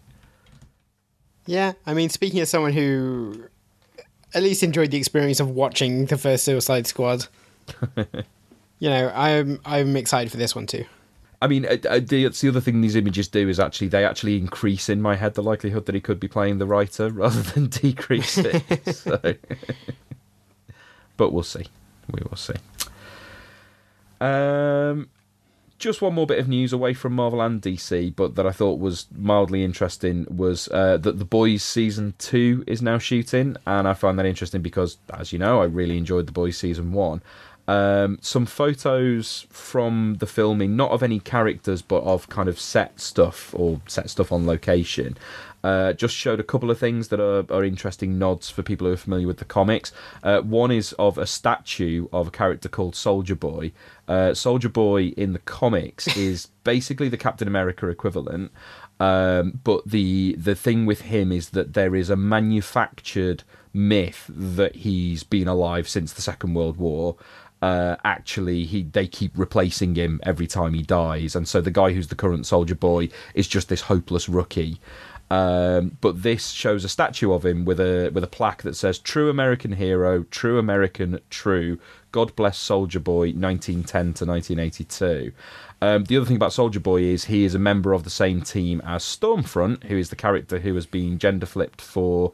[SPEAKER 6] Yeah, I mean, speaking as someone who at least enjoyed the experience of watching the first Suicide Squad, you know, I'm I'm excited for this one too.
[SPEAKER 5] I mean, uh, uh, the, the other thing these images do is actually, they actually increase in my head the likelihood that he could be playing the writer rather than decrease it. So. But we'll see. We will see. Um, just one more bit of news away from Marvel and D C, but that I thought was mildly interesting, was uh, that The Boys Season two is now shooting, and I find that interesting because, as you know, I really enjoyed The Boys Season one. Um, some photos from the filming, not of any characters, but of kind of set stuff or set stuff on location. Uh, just showed a couple of things that are, are interesting nods for people who are familiar with the comics. Uh, one is of a statue of a character called Soldier Boy. Uh, Soldier Boy in the comics is basically the Captain America equivalent, um, but the the thing with him is that there is a manufactured myth that he's been alive since the Second World War. Uh, actually, he they keep replacing him every time he dies, and so the guy who's the current Soldier Boy is just this hopeless rookie. Um, but this shows a statue of him with a with a plaque that says "True American Hero, True American, True. God bless Soldier Boy, nineteen ten to nineteen eighty-two." Um, the other thing about Soldier Boy is he is a member of the same team as Stormfront, who is the character who has been gender flipped for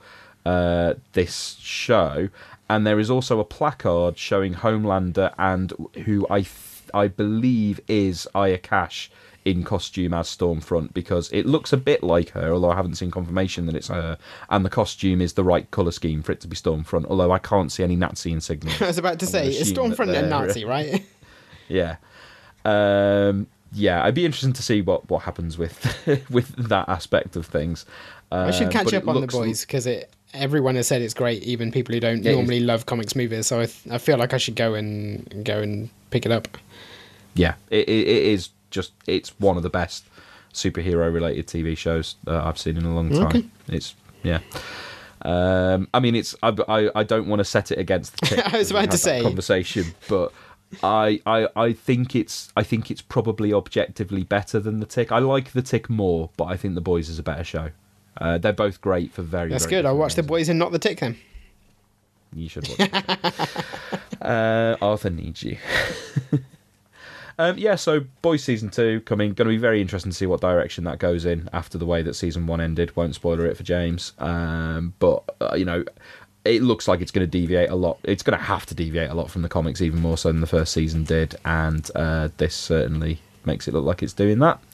[SPEAKER 5] uh, this show, and there is also a placard showing Homelander and who I th- I believe is Aya Cash in costume as Stormfront, because it looks a bit like her, although I haven't seen confirmation that it's her, and the costume is the right colour scheme for it to be Stormfront, although I can't see any Nazi insignia.
[SPEAKER 6] I was about to say, is Stormfront a Nazi, right?
[SPEAKER 5] Yeah. Um, yeah, I'd be interested to see what, what happens with with that aspect of things. Uh,
[SPEAKER 6] I should catch
[SPEAKER 5] but
[SPEAKER 6] up
[SPEAKER 5] it
[SPEAKER 6] on The
[SPEAKER 5] looks-
[SPEAKER 6] Boys, because it everyone has said it's great, even people who don't
[SPEAKER 5] Yeah,
[SPEAKER 6] normally love comics movies, so I, th- I feel like I should go and go and pick it up.
[SPEAKER 5] Yeah, it, it, it is just, it's one of the best superhero-related T V shows that I've seen in a long time.
[SPEAKER 6] Okay.
[SPEAKER 5] It's, yeah. Um, I mean, it's I, I, I don't want to set it against the Tick.
[SPEAKER 6] I was
[SPEAKER 5] We
[SPEAKER 6] about
[SPEAKER 5] had
[SPEAKER 6] to
[SPEAKER 5] that
[SPEAKER 6] say.
[SPEAKER 5] conversation, but I, I I think it's I think it's probably objectively better than the Tick. I like the Tick more, but I think The Boys is a better show. Uh, they're both great for very.
[SPEAKER 6] That's
[SPEAKER 5] very
[SPEAKER 6] good. I'll
[SPEAKER 5] different
[SPEAKER 6] watch The
[SPEAKER 5] reasons.
[SPEAKER 6] Boys and not The Tick then.
[SPEAKER 5] You should watch it. uh, Arthur needs you. um, yeah, so Boys Season two coming. Going to be very interesting to see what direction that goes in after the way that Season one ended. Won't spoiler it for James. Um, but, uh, you know, it looks like it's going to deviate a lot. It's going to have to deviate a lot from the comics, even more so than the first season did. And uh, this certainly makes it look like it's doing that.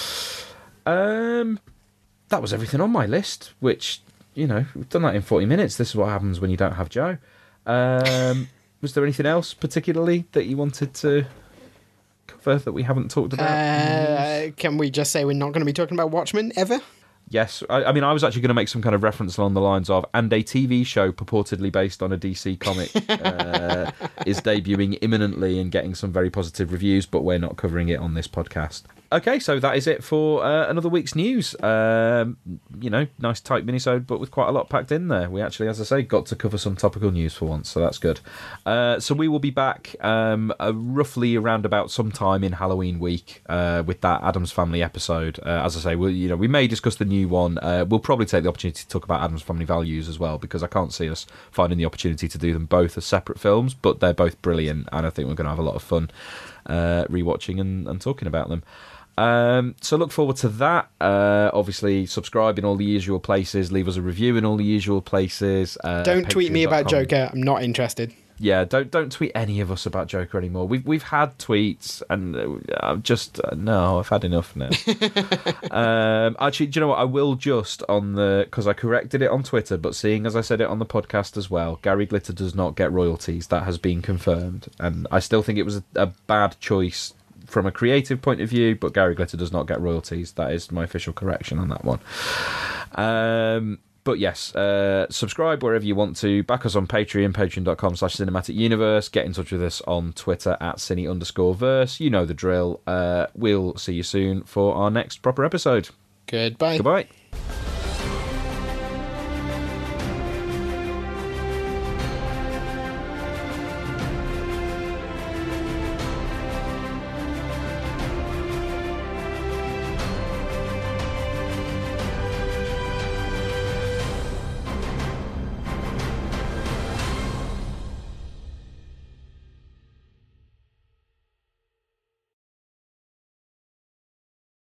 [SPEAKER 5] Um, that was everything on my list, which, you know, we've done that in forty minutes. This is what happens when you don't have Joe. Um, was there anything else particularly that you wanted to cover that we haven't talked about?
[SPEAKER 6] Uh, can we just say we're not going to be talking about Watchmen ever?
[SPEAKER 5] Yes, I, I mean, I was actually going to make some kind of reference along the lines of, and a T V show purportedly based on a D C comic uh, is debuting imminently and getting some very positive reviews, but we're not covering it on this podcast. Okay, so that is it for uh, another week's news. Um, you know, nice tight minisode, but with quite a lot packed in there. We actually, as I say, got to cover some topical news for once, so that's good. Uh, so we will be back um, uh, roughly around about sometime in Halloween week uh, with that Addams Family episode. Uh, as I say, we you know we may discuss the new one. Uh, we'll probably take the opportunity to talk about Addams Family Values as well, because I can't see us finding the opportunity to do them both as separate films, but they're both brilliant, and I think we're going to have a lot of fun uh, rewatching and, and talking about them. Um, so look forward to that. Uh, obviously, subscribe in all the usual places. Leave us a review in all the usual places. Uh,
[SPEAKER 6] Don't tweet me about
[SPEAKER 5] patreon dot com.
[SPEAKER 6] Joker. I'm not interested.
[SPEAKER 5] Yeah, don't don't tweet any of us about Joker anymore. We've we've had tweets, and uh, I'm just uh, no, I've had enough now. um, actually, do you know what? I will just on the because I corrected it on Twitter, but seeing as I said it on the podcast as well, Gary Glitter does not get royalties. That has been confirmed, and I still think it was a, a bad choice from a creative point of view, but Gary Glitter does not get royalties. That is my official correction on that one. Um, but yes, uh, subscribe wherever you want to. Back us on Patreon, patreon.com slash cinematic universe. Get in touch with us on Twitter at cine underscore verse. You know the drill. Uh, we'll see you soon for our next proper episode.
[SPEAKER 6] Goodbye.
[SPEAKER 5] Goodbye.